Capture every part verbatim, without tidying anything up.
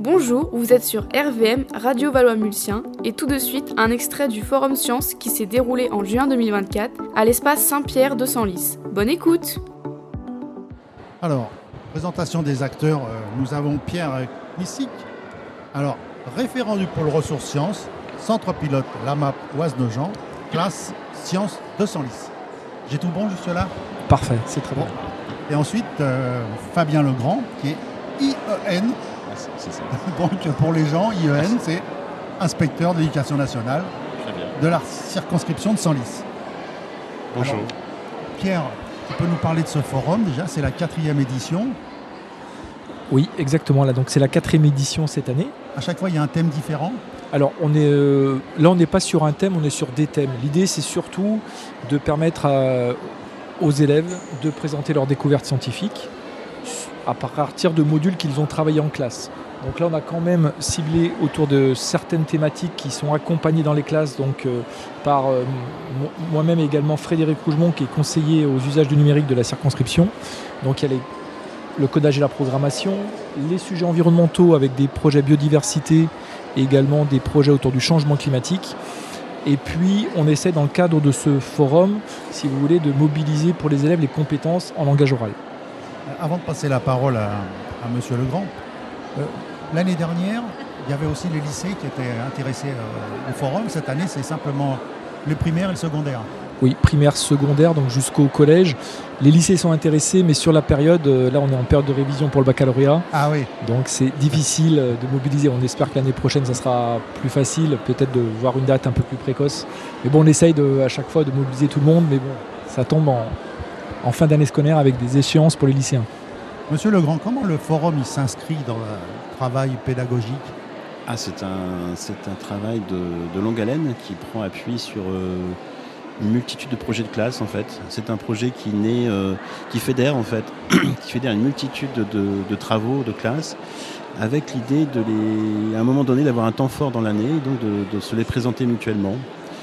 Bonjour, vous êtes sur R V M, Radio Valois-Mulsien, et tout de suite, un extrait du Forum Sciences qui s'est déroulé en juin deux mille vingt-quatre à l'espace Saint-Pierre de Senlis. Bonne écoute! Alors, présentation des acteurs, euh, nous avons Pierre Knissic, alors référent du pôle ressources sciences, centre pilote l'A M A P Oise-Nogent, classe sciences de Senlis. J'ai tout bon jusque là? Parfait, c'est très bon. Et ensuite, euh, Fabien Legrand, qui est I E N. Ah, c'est, c'est ça. Donc pour les gens, I E N, c'est inspecteur d'éducation nationale de la circonscription de Senlis. Bonjour. Alors, Pierre, tu peux nous parler de ce forum déjà? C'est la quatrième édition. Oui, exactement. Là, donc c'est la quatrième édition cette année. À chaque fois, il y a un thème différent? Alors, on est, euh, là, on n'est pas sur un thème, on est sur des thèmes. L'idée, c'est surtout de permettre à, aux élèves de présenter leurs découvertes scientifiques à partir de modules qu'ils ont travaillés en classe. Donc là, on a quand même ciblé autour de certaines thématiques qui sont accompagnées dans les classes donc, euh, par euh, moi-même et également Frédéric Rougemont, qui est conseiller aux usages du numérique de la circonscription. Donc il y a les, le codage et la programmation, les sujets environnementaux avec des projets biodiversité et également des projets autour du changement climatique. Et puis, on essaie dans le cadre de ce forum, si vous voulez, de mobiliser pour les élèves les compétences en langage oral. Avant de passer la parole à, à Monsieur Legrand, euh, l'année dernière, il y avait aussi les lycées qui étaient intéressés euh, au forum. Cette année, c'est simplement le primaire et le secondaire. Oui, primaire, secondaire, donc jusqu'au collège. Les lycées sont intéressés, mais sur la période, euh, là on est en période de révision pour le baccalauréat. Ah oui. Donc c'est difficile de mobiliser. On espère que l'année prochaine, ça sera plus facile, peut-être de voir une date un peu plus précoce. Mais bon, on essaye de, à chaque fois de mobiliser tout le monde, mais bon, ça tombe en, en fin d'année scolaire avec des échéances pour les lycéens. Monsieur Legrand, comment le forum il s'inscrit dans le travail pédagogique? Ah, c'est un, c'est un travail de, de longue haleine qui prend appui sur euh, une multitude de projets de classe en fait. C'est un projet qui naît, euh, qui fédère en fait, qui fédère une multitude de, de, de travaux de classe avec l'idée de les, à un moment donné d'avoir un temps fort dans l'année, donc de, de se les présenter mutuellement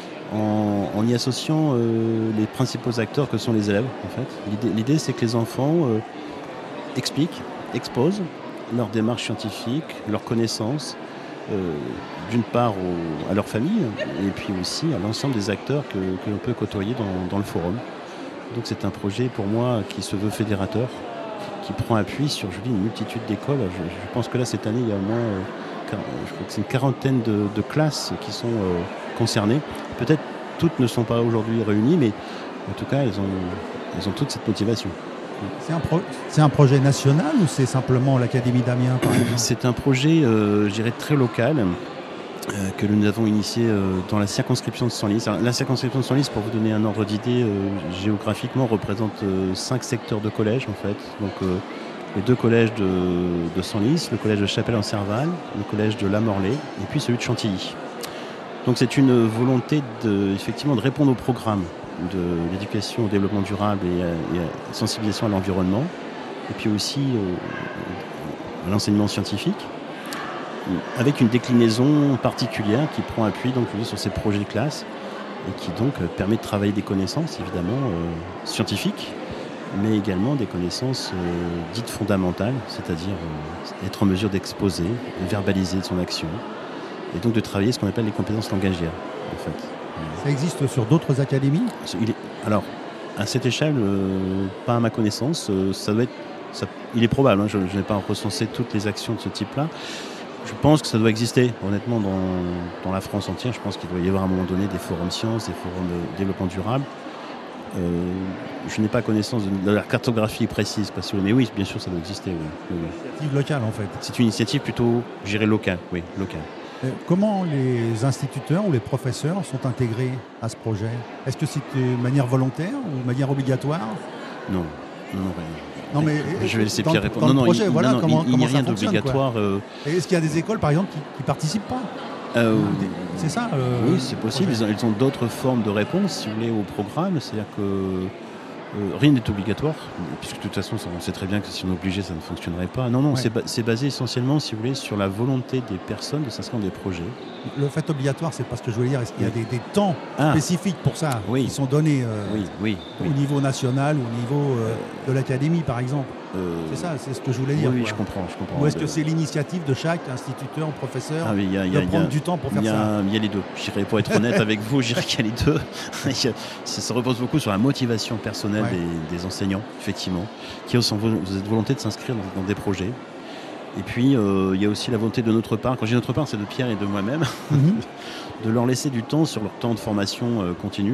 en, en y associant euh, les principaux acteurs que sont les élèves en fait. L'idée, l'idée c'est que les enfants euh, expliquent, exposent leur démarche scientifique, leurs connaissances, euh, d'une part au, à leur famille et puis aussi à l'ensemble des acteurs que, que l'on peut côtoyer dans, dans le forum. Donc c'est un projet pour moi qui se veut fédérateur, qui, qui prend appui sur je dis, une multitude d'écoles. Je, je pense que là cette année il y a au moins euh, je crois que c'est une quarantaine de, de classes qui sont euh, concernées. Peut-être toutes ne sont pas aujourd'hui réunies, mais en tout cas elles ont, elles ont toute cette motivation. C'est un, pro- c'est un projet national ou c'est simplement l'Académie d'Amiens par exemple? C'est un projet, euh, je dirais, très local euh, que nous avons initié euh, dans la circonscription de Senlis. Alors, la circonscription de Senlis, pour vous donner un ordre d'idée, euh, géographiquement représente euh, cinq secteurs de collèges en fait. Donc euh, les deux collèges de, de Senlis, le collège de Chapelle-en-Serval, le collège de La Morlaix et puis celui de Chantilly. Donc c'est une volonté de, effectivement de répondre au programme de l'éducation au développement durable et à, et à sensibilisation à l'environnement, et puis aussi euh, à l'enseignement scientifique, avec une déclinaison particulière qui prend appui donc, sur ces projets de classe et qui donc permet de travailler des connaissances évidemment euh, scientifiques, mais également des connaissances euh, dites fondamentales, c'est-à-dire euh, être en mesure d'exposer, de verbaliser son action, et donc de travailler ce qu'on appelle les compétences langagières en fait. Ça existe sur d'autres académies? Il est, alors, à cette échelle, euh, pas à ma connaissance, euh, ça doit être, ça, il est probable, hein, je, je n'ai pas recensé toutes les actions de ce type-là. Je pense que ça doit exister, honnêtement, dans, dans la France entière. Je pense qu'il doit y avoir à un moment donné des forums sciences, des forums de développement durable. Euh, je n'ai pas connaissance de, de la cartographie précise, parce que, mais oui, bien sûr, ça doit exister. Oui, oui, oui. Initiative locale, en fait. C'est une initiative plutôt, je dirais, locale, oui, locale. Comment les instituteurs ou les professeurs sont intégrés à ce projet? Est-ce que c'est de manière volontaire ou de manière obligatoire? Non, non, non, non mais je vais laisser dans, Pierre répondre. Dans non, le projet, non, voilà, non, non, comment, il n'y a rien d'obligatoire. Euh... Est-ce qu'il y a des écoles, par exemple, qui ne participent pas? euh, C'est ça euh, Oui, c'est possible. Ils ont, ils ont d'autres formes de réponse, si vous voulez, au programme. C'est-à-dire que euh, rien n'est obligatoire, puisque de toute façon, on sait très bien que si on est obligé, ça ne fonctionnerait pas. Non, non, ouais. c'est, ba- c'est basé essentiellement, si vous voulez, sur la volonté des personnes de s'inscrire dans des projets. Le fait obligatoire, c'est pas ce que je voulais dire. Est-ce qu'il y a des, des temps Ah. spécifiques pour ça Oui. qui sont donnés euh, Oui, oui, oui. au niveau national ou au niveau euh, de l'académie, par exemple? Euh, C'est ça, c'est ce que je voulais Oui, dire. oui, quoi. je comprends, je comprends. Ou est-ce que Euh, c'est l'initiative de chaque instituteur, professeur, Ah oui, il y a, il y de a- il y a- prendre du temps pour faire il y a- ça? Il y a les deux. J'irais, pour être honnête avec vous, je dirais qu'il y a les deux. Il y a- ça, ça repose beaucoup sur la motivation personnelle Ouais. des, des enseignants, effectivement, qui ont cette volonté de s'inscrire dans, dans des projets. Et puis, euh, il y a aussi la volonté de notre part, quand j'ai notre part, c'est de Pierre et de moi-même, Mhm. de leur laisser du temps sur leur temps de formation euh, continue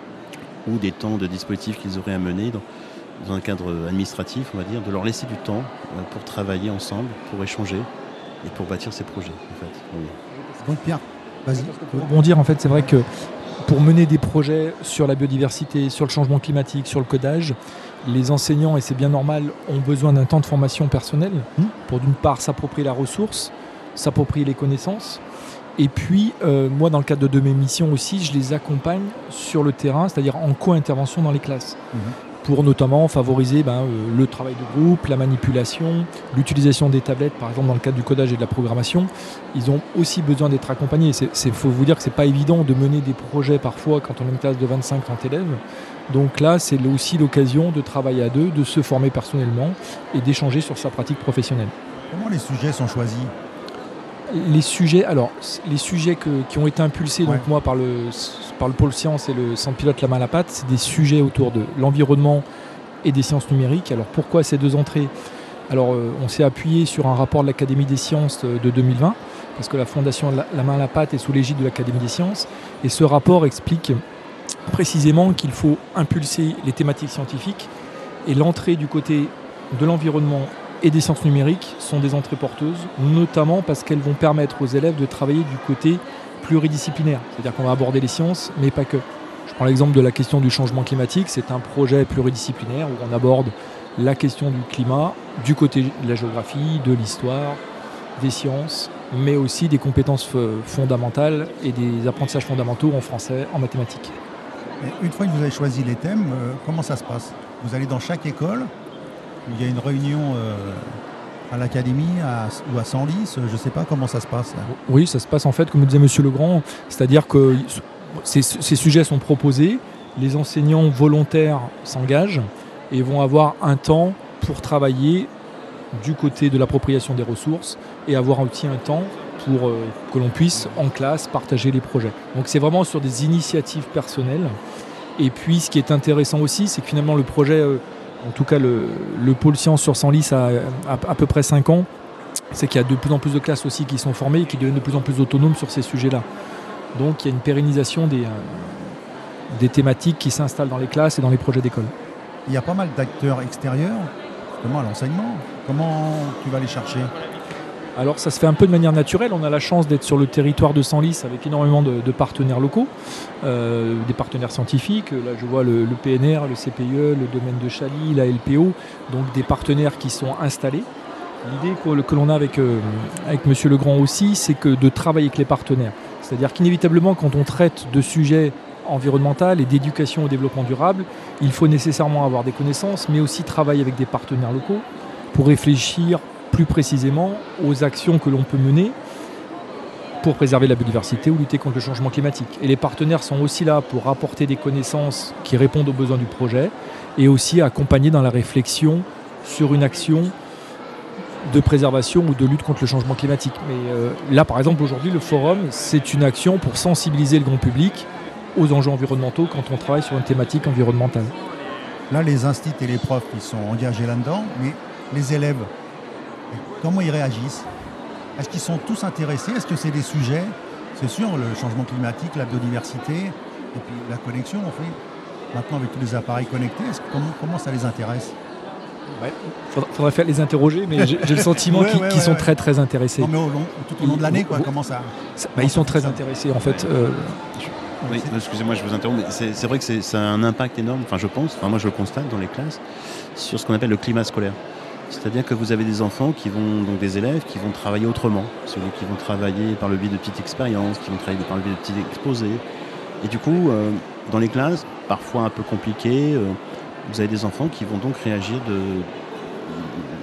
ou des temps de dispositifs qu'ils auraient à mener dans, dans un cadre administratif, on va dire, de leur laisser du temps euh, pour travailler ensemble, pour échanger et pour bâtir ces projets, en fait. Oui. Donc Pierre, vas-y. Pour rebondir, en fait, c'est vrai que pour mener des projets sur la biodiversité, sur le changement climatique, sur le codage, les enseignants, et c'est bien normal, ont besoin d'un temps de formation personnelle Mmh. pour d'une part s'approprier la ressource, s'approprier les connaissances. Et puis, euh, moi, dans le cadre de, de mes missions aussi, je les accompagne sur le terrain, c'est-à-dire en co-intervention dans les classes, Mhm. pour notamment favoriser ben, euh, le travail de groupe, la manipulation, l'utilisation des tablettes, par exemple dans le cadre du codage et de la programmation. Ils ont aussi besoin d'être accompagnés. Il faut vous dire que ce n'est pas évident de mener des projets parfois quand on a une classe de vingt-cinq trente élèves. Donc là, c'est aussi l'occasion de travailler à deux, de se former personnellement et d'échanger sur sa pratique professionnelle. Comment les sujets sont choisis? Les sujets, alors, les sujets que- qui ont été impulsés Ouais. donc moi par le, par le pôle sciences et le centre pilote La Main à la Pâte, c'est des sujets autour de l'environnement et des sciences numériques. Alors pourquoi ces deux entrées? Alors euh, on s'est appuyé sur un rapport de l'Académie des sciences euh, de deux mille vingt, parce que la fondation La, La Main à la Pâte est sous l'égide de l'Académie des sciences, et ce rapport explique précisément qu'il faut impulser les thématiques scientifiques, et l'entrée du côté de l'environnement et des sciences numériques sont des entrées porteuses, notamment parce qu'elles vont permettre aux élèves de travailler du côté pluridisciplinaire. C'est-à-dire qu'on va aborder les sciences, mais pas que. Je prends l'exemple de la question du changement climatique. C'est un projet pluridisciplinaire où on aborde la question du climat, du côté de la géographie, de l'histoire, des sciences, mais aussi des compétences f- fondamentales et des apprentissages fondamentaux en français, en mathématiques. Et une fois que vous avez choisi les thèmes, euh, comment ça se passe? Vous allez dans chaque école, il y a une réunion euh, à l'académie à- ou à Senlis, je ne sais pas comment ça se passe. là. Oui, ça se passe en fait, comme le disait Monsieur Legrand, c'est-à-dire que ces, ces sujets sont proposés, les enseignants volontaires s'engagent et vont avoir un temps pour travailler du côté de l'appropriation des ressources et avoir aussi un temps pour euh, que l'on puisse en classe partager les projets. Donc c'est vraiment sur des initiatives personnelles. Et puis ce qui est intéressant aussi, c'est que finalement le projet, euh, en tout cas le, le pôle sciences sur Senlis a à, à peu près cinq ans, c'est qu'il y a de plus en plus de classes aussi qui sont formées et qui deviennent de plus en plus autonomes sur ces sujets-là. Donc il y a une pérennisation des, euh, des thématiques qui s'installent dans les classes et dans les projets d'école. Il y a pas mal d'acteurs extérieurs, justement à l'enseignement. Comment tu vas les chercher? Alors ça se fait un peu de manière naturelle, on a la chance d'être sur le territoire de Senlis avec énormément de, de partenaires locaux, euh, des partenaires scientifiques, là je vois le, le P N R, le C P I E, le domaine de Chaly, la L P O, donc des partenaires qui sont installés. L'idée que, que l'on a avec, euh, avec M. Legrand aussi, c'est que de travailler avec les partenaires. C'est-à-dire qu'inévitablement quand on traite de sujets environnementaux et d'éducation au développement durable, il faut nécessairement avoir des connaissances, mais aussi travailler avec des partenaires locaux pour réfléchir plus précisément aux actions que l'on peut mener pour préserver la biodiversité ou lutter contre le changement climatique. Et les partenaires sont aussi là pour apporter des connaissances qui répondent aux besoins du projet et aussi accompagner dans la réflexion sur une action de préservation ou de lutte contre le changement climatique. Mais euh, là, par exemple, aujourd'hui, le forum, c'est une action pour sensibiliser le grand public aux enjeux environnementaux quand on travaille sur une thématique environnementale. Là, les instituts et les profs, ils sont engagés là-dedans, mais les élèves, comment ils réagissent? Est-ce qu'ils sont tous intéressés? Est-ce que c'est des sujets? C'est sûr, le changement climatique, la biodiversité, et puis la connexion, en fait. Maintenant, avec tous les appareils connectés, est-ce que- comment, comment ça les intéresse? Il faudra, faudra faire les interroger, mais j'ai j'ai le sentiment Ouais, qu'ils ouais, qu'ils ouais, sont ouais. très très intéressés. Non, mais au long, tout au long de l'année, quoi, Vous- comment ça? Ça- bah, ils sont très intéressés en fait. Euh, Oui, excusez-moi, je vous interromps, mais c'est c'est vrai que c'est- ça a un impact énorme, enfin je pense, enfin moi je le constate dans les classes, sur ce qu'on appelle le climat scolaire. C'est-à-dire que vous avez des enfants qui vont, donc des élèves qui vont travailler autrement, ceux qui vont travailler par le biais de petites expériences, qui vont travailler par le biais de petits exposés. Et du coup, euh, dans les classes, parfois un peu compliquées, euh, vous avez des enfants qui vont donc réagir de,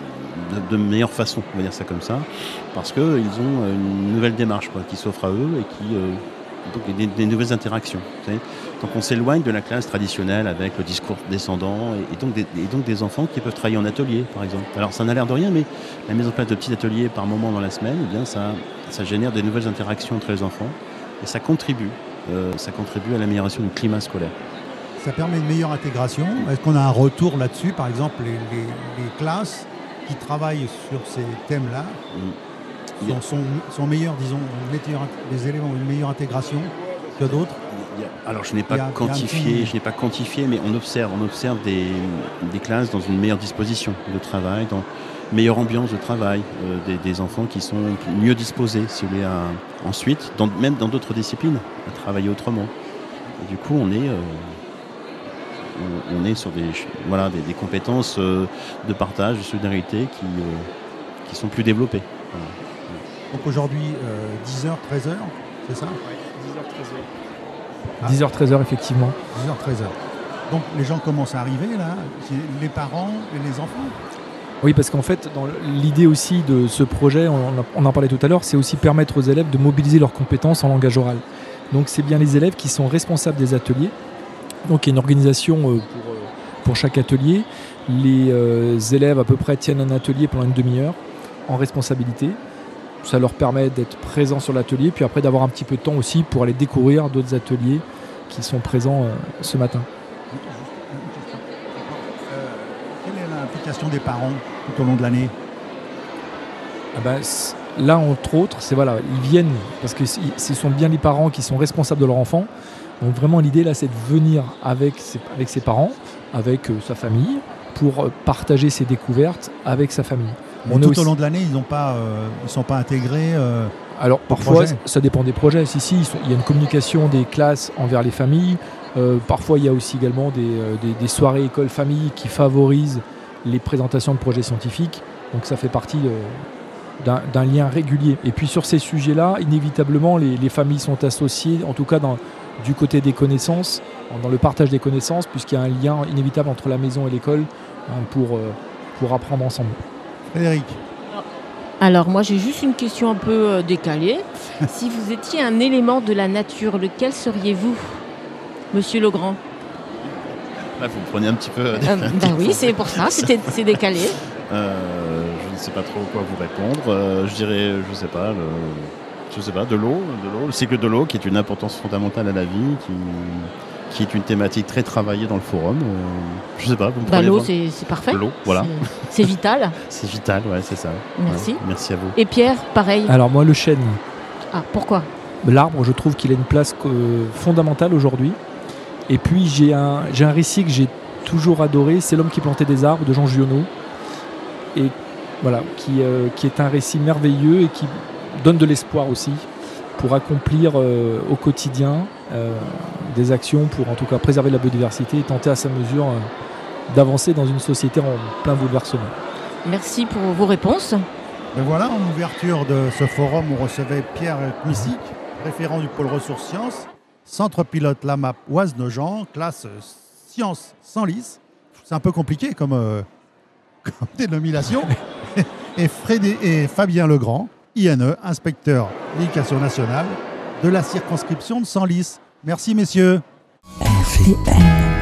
de, de meilleure façon, on va dire ça comme ça, parce qu'ils ont une nouvelle démarche quoi, qui s'offre à eux et qui euh, donc des, des nouvelles interactions. Vous savez. Donc on s'éloigne de la classe traditionnelle avec le discours descendant et, et, donc des, et donc des enfants qui peuvent travailler en atelier, par exemple. Alors ça n'a l'air de rien, mais la mise en place de petits ateliers par moment dans la semaine, eh bien ça, ça génère des nouvelles interactions entre les enfants et ça contribue, euh, ça contribue à l'amélioration du climat scolaire. Ça permet une meilleure intégration. Est-ce qu'on a un retour là-dessus? Par exemple, les, les, les classes qui travaillent sur ces thèmes-là mmh. sont, sont, sont meilleures, disons, les élèves ont une meilleure intégration que d'autres? Alors je n'ai pas quantifié, je n'ai pas quantifié, mais on observe, on observe des, des classes dans une meilleure disposition de travail, dans une meilleure ambiance de travail, euh, des, des enfants qui sont mieux disposés, si vous voulez, à, ensuite, dans, même dans d'autres disciplines, à travailler autrement. Et du coup, on est, euh, on, on est sur des, voilà, des, des compétences euh, de partage, de solidarité qui, euh, qui sont plus développées. Voilà. Donc aujourd'hui, euh, dix heures, treize heures, c'est ça? Oui, dix heures, treize heures. Ah. dix heures, treize heures, effectivement. dix heures, treize heures. Donc les gens commencent à arriver là, les parents et les enfants? Oui, parce qu'en fait, dans l'idée aussi de ce projet, on, on en parlait tout à l'heure, c'est aussi permettre aux élèves de mobiliser leurs compétences en langage oral. Donc c'est bien les élèves qui sont responsables des ateliers. Donc il y a une organisation pour, pour chaque atelier. Les euh, élèves à peu près tiennent un atelier pendant une demi-heure en responsabilité. Ça leur permet d'être présents sur l'atelier, puis après d'avoir un petit peu de temps aussi pour aller découvrir d'autres ateliers qui sont présents euh, ce matin. Euh, quelle est l'implication des parents tout au long de l'année? Ah ben, là, entre autres, c'est voilà, ils viennent parce que ce sont bien les parents qui sont responsables de leur enfant. Donc vraiment, l'idée là, c'est de venir avec ses, avec ses parents, avec euh, sa famille, pour partager ses découvertes avec sa famille. On tout aussi... au long de l'année, ils ne euh, sont pas intégrés euh, Alors parfois, projet. Ça dépend des projets. Si, si, il y a une communication des classes envers les familles. Euh, parfois, il y a aussi également des, euh, des, des soirées école-famille qui favorisent les présentations de projets scientifiques. Donc ça fait partie euh, d'un, d'un lien régulier. Et puis sur ces sujets-là, inévitablement, les, les familles sont associées, en tout cas dans, du côté des connaissances, dans le partage des connaissances, puisqu'il y a un lien inévitable entre la maison et l'école hein, pour, euh, pour apprendre ensemble. Frédéric. Alors moi j'ai juste une question un peu euh, décalée. Si vous étiez un élément de la nature, lequel seriez-vous, Monsieur Legrand? Là vous me prenez un petit peu... Euh, bah oui, c'est pour ça, c'était, c'est décalé. Euh, je ne sais pas trop quoi vous répondre. Euh, je dirais, je sais pas, le, je sais pas, de l'eau, de l'eau, le cycle de l'eau qui est une importance fondamentale à la vie, qui... qui est une thématique très travaillée dans le forum. Euh, je sais pas, vous me bah prenez... L'eau, c'est, c'est parfait. L'eau, voilà. C'est, c'est vital. C'est vital, ouais, c'est ça. Merci. Ouais, merci à vous. Et Pierre, pareil. Alors moi, le chêne. Ah, pourquoi? L'arbre, je trouve qu'il a une place euh, fondamentale aujourd'hui. Et puis, j'ai un, j'ai un récit que j'ai toujours adoré, c'est L'homme qui plantait des arbres, de Jean Giono. Et voilà, qui, euh, qui est un récit merveilleux et qui donne de l'espoir aussi pour accomplir euh, au quotidien euh, des actions pour en tout cas préserver la biodiversité et tenter à sa mesure euh, d'avancer dans une société en plein bouleversement. Merci pour vos réponses. Ben voilà, en ouverture de ce forum, on recevait Pierre Kmissic, référent du pôle ressources sciences, centre pilote L A M A P Oise-Nogent, classe sciences sans lice. C'est un peu compliqué comme, euh, comme dénomination. et, Frédé- et Fabien Legrand, I N E, inspecteur d'éducation nationale de la circonscription de Senlis. Merci messieurs. R V M.